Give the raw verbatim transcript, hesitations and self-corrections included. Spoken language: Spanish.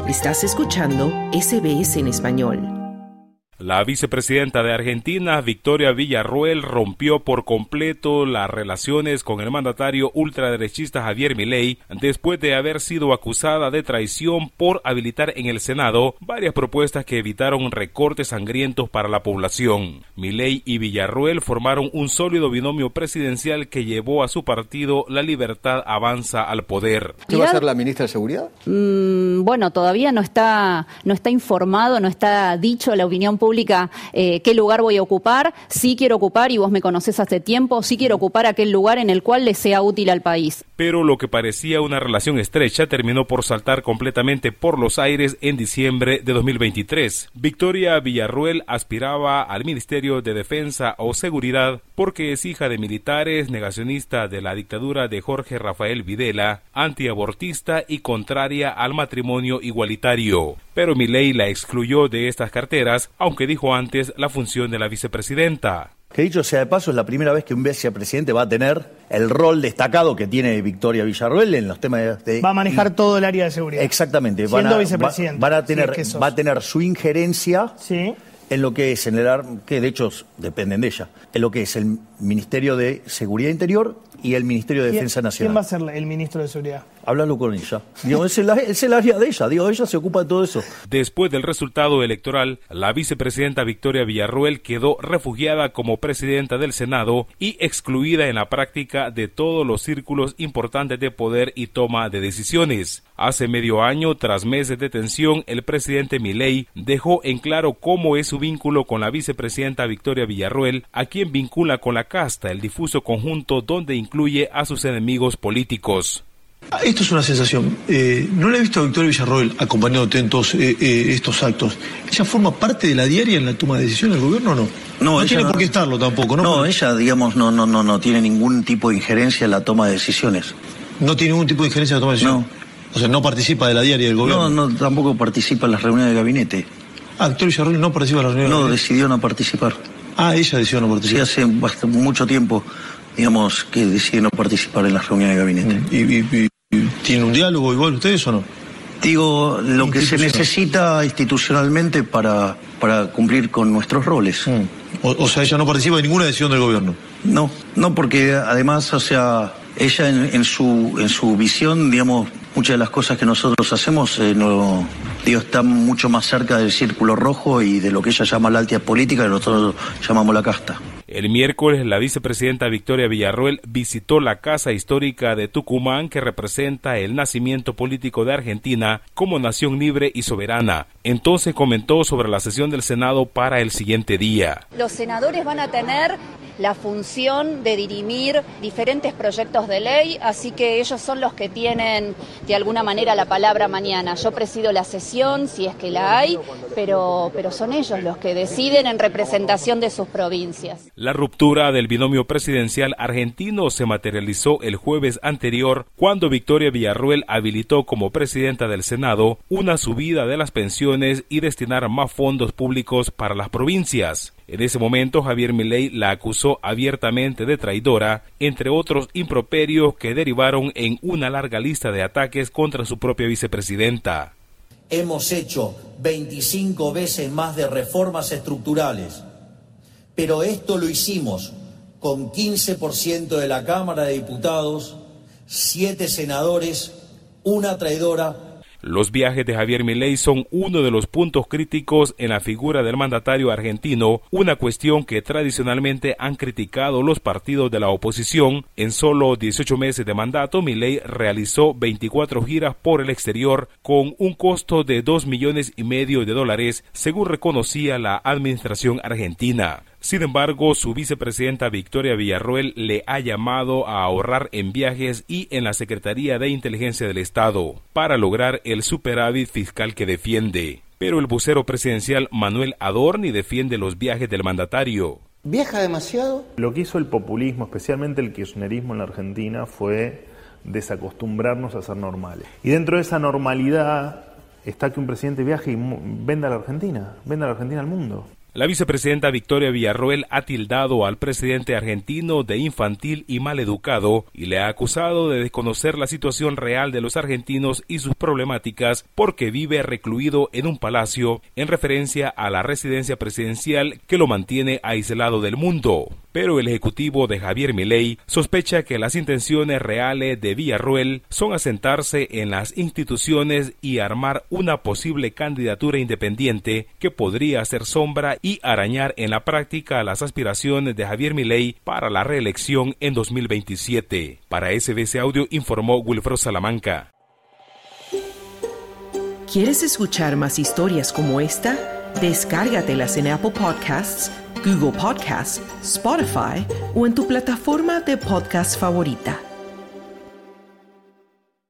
Estás escuchando S B S en español. La vicepresidenta de Argentina, Victoria Villarroel, rompió por completo las relaciones con el mandatario ultraderechista Javier Milei después de haber sido acusada de traición por habilitar en el Senado varias propuestas que evitaron recortes sangrientos para la población. Milei y Villarroel formaron un sólido binomio presidencial que llevó a su partido La Libertad Avanza al poder. ¿Qué va a ser la ministra de Seguridad? Mm, bueno, todavía no está, no está informado, no está dicho la opinión pública pública eh, qué lugar voy a ocupar, sí quiero ocupar, y vos me conocés hace tiempo, sí quiero ocupar aquel lugar en el cual le sea útil al país. Pero lo que parecía una relación estrecha terminó por saltar completamente por los aires en diciembre de dos mil veintitrés. Victoria Villarroel aspiraba al Ministerio de Defensa o Seguridad porque es hija de militares, negacionista de la dictadura de Jorge Rafael Videla, antiabortista y contraria al matrimonio igualitario. Pero Milei la excluyó de estas carteras, aunque dijo antes la función de la vicepresidenta. Que dicho sea de paso, es la primera vez que un vicepresidente va a tener el rol destacado que tiene Victoria Villarroel en los temas de... Va a manejar todo el área de seguridad. Exactamente. Siendo van a, vicepresidente. Va, van a tener, si es que va a tener su injerencia sí. en lo que es, en el, que de hecho dependen de ella, en lo que es el Ministerio de Seguridad Interior y el Ministerio de Defensa Nacional. ¿Quién va a ser el ministro de Seguridad? Háblalo con ella. Digo, es, el, es el área de ella. Digo, ella se ocupa de todo eso. Después del resultado electoral, la vicepresidenta Victoria Villarroel quedó refugiada como presidenta del Senado y excluida en la práctica de todos los círculos importantes de poder y toma de decisiones. Hace medio año, tras meses de tensión, el presidente Milei dejó en claro cómo es su vínculo con la vicepresidenta Victoria Villarroel, a quien vincula con la casta, el difuso conjunto donde incluye a sus enemigos políticos. Esto es una sensación. Eh, no la he visto a Victoria Villarroel acompañándote en todos eh, eh, estos actos. ¿Ella forma parte de la diaria en la toma de decisiones del gobierno o no? No, no tiene no, por qué estarlo tampoco, ¿no? No, ella, digamos, no, no, no, no tiene ningún tipo de injerencia en la toma de decisiones. ¿No tiene ningún tipo de injerencia en la toma de decisiones? No. O sea, no participa de la diaria del gobierno. No, no, tampoco participa en las reuniones de gabinete. Ah, Victoria Villarroel no participa en las reuniones de No, gabinete. decidió no participar. Ah, ella decidió no participar. Sí, hace bastante, mucho tiempo, digamos, que decide no participar en las reuniones de gabinete. ¿Y, y, y tienen un diálogo igual ustedes o no? Digo, lo que se necesita institucionalmente para, para cumplir con nuestros roles. Mm. O, o sea, ella no participa en ninguna decisión del gobierno. No, no, porque además, o sea, ella en, en su en su visión, digamos, muchas de las cosas que nosotros hacemos, eh, no, digo, están mucho más cerca del círculo rojo y de lo que ella llama la alta política, que nosotros llamamos la casta. El miércoles, la vicepresidenta Victoria Villarroel visitó la Casa Histórica de Tucumán, que representa el nacimiento político de Argentina como nación libre y soberana. Entonces comentó sobre la sesión del Senado para el siguiente día. Los senadores van a tener la función de dirimir diferentes proyectos de ley, así que ellos son los que tienen de alguna manera la palabra mañana. Yo presido la sesión, si es que la hay, pero, pero son ellos los que deciden en representación de sus provincias. La ruptura del binomio presidencial argentino se materializó el jueves anterior cuando Victoria Villarroel habilitó como presidenta del Senado una subida de las pensiones y destinar más fondos públicos para las provincias. En ese momento, Javier Milei la acusó abiertamente de traidora, entre otros improperios que derivaron en una larga lista de ataques contra su propia vicepresidenta. Hemos hecho veinticinco veces más de reformas estructurales, pero esto lo hicimos con quince por ciento de la Cámara de Diputados, siete senadores, una traidora. Los viajes de Javier Milei son uno de los puntos críticos en la figura del mandatario argentino, una cuestión que tradicionalmente han criticado los partidos de la oposición. En solo dieciocho meses de mandato, Milei realizó veinticuatro giras por el exterior con un costo de dos millones y medio de dólares, según reconocía la administración argentina. Sin embargo, su vicepresidenta Victoria Villarroel le ha llamado a ahorrar en viajes y en la Secretaría de Inteligencia del Estado para lograr el superávit fiscal que defiende. Pero el vocero presidencial Manuel Adorni defiende los viajes del mandatario. ¿Viaja demasiado? Lo que hizo el populismo, especialmente el kirchnerismo en la Argentina, fue desacostumbrarnos a ser normales. Y dentro de esa normalidad está que un presidente viaje y venda a la Argentina, venda a la Argentina al mundo. La vicepresidenta Victoria Villarroel ha tildado al presidente argentino de infantil y maleducado y le ha acusado de desconocer la situación real de los argentinos y sus problemáticas porque vive recluido en un palacio, en referencia a la residencia presidencial que lo mantiene aislado del mundo. Pero el ejecutivo de Javier Milei sospecha que las intenciones reales de Villarroel son asentarse en las instituciones y armar una posible candidatura independiente que podría hacer sombra y arañar en la práctica las aspiraciones de Javier Milei para la reelección en dos mil veintisiete. Para S B C Audio informó Wilfredo Salamanca. ¿Quieres escuchar más historias como esta? Descárgatelas en Apple Podcasts, Google Podcasts, Spotify o en tu plataforma de podcast favorita.